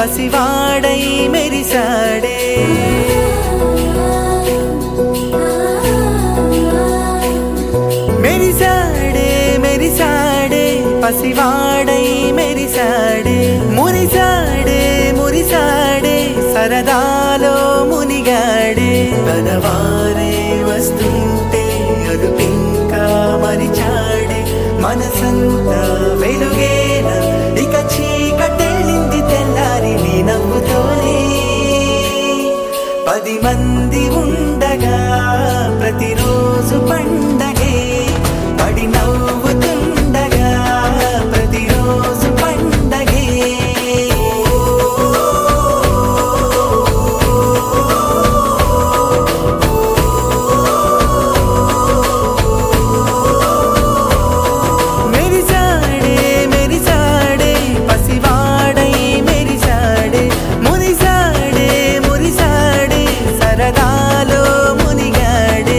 పసివాడై మెరిసాడే మెరిసాడే మెరిసాడే పసివాడై మెరిసాడే మురిసాడే మురిసాడే సరదాలో మునిగాడే తనవారే వస్తుంటే అదుపింకా మరిచాడే మనసంతా వెలుగేన ఇక చీకటెళ్ళింది తెల్లారి నీ నవ్వుతోనే 10 మంది ఉండగా ప్రతిరోజు పండగే పడి నవ్వుతుండగా ప్రతిరోజు పండగే మెరిసాడే మెరిసాడే పసివాడై మెరిసాడే మురిసాడే మురిసాడే సరదాలో మునిగాడే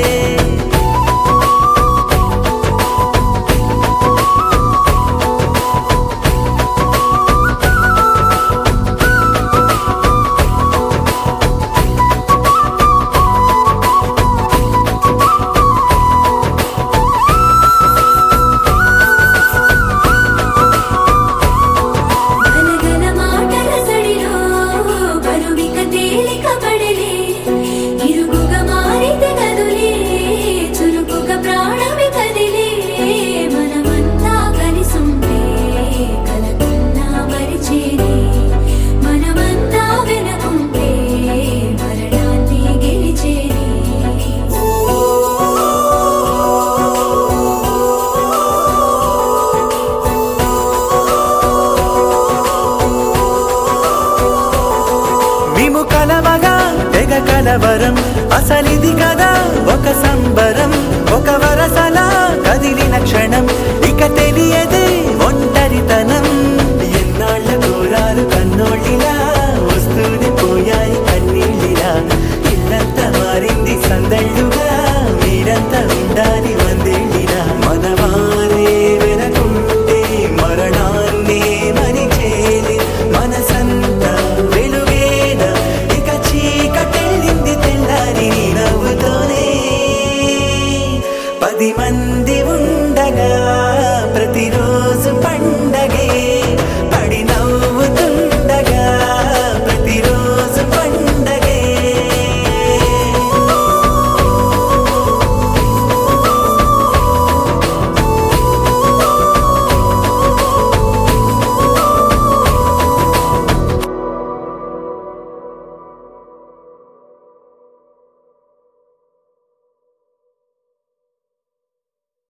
గలగల మాటల సడిలో బరువిక తేలిక పడలే ఇరుకుగా మారితే కదులే చురుకుగా ప్రాణమి కదిలే మనమంతా కలిసుంటే కలకన్నా మరిచేనే మనమంతా వెనకుంటే మరణాన్ని గెలిచేనే మేము కలవగా తెగ కలవరం అసలిది కదా ఒక సంబరం ఒక వరసలా కదిలిన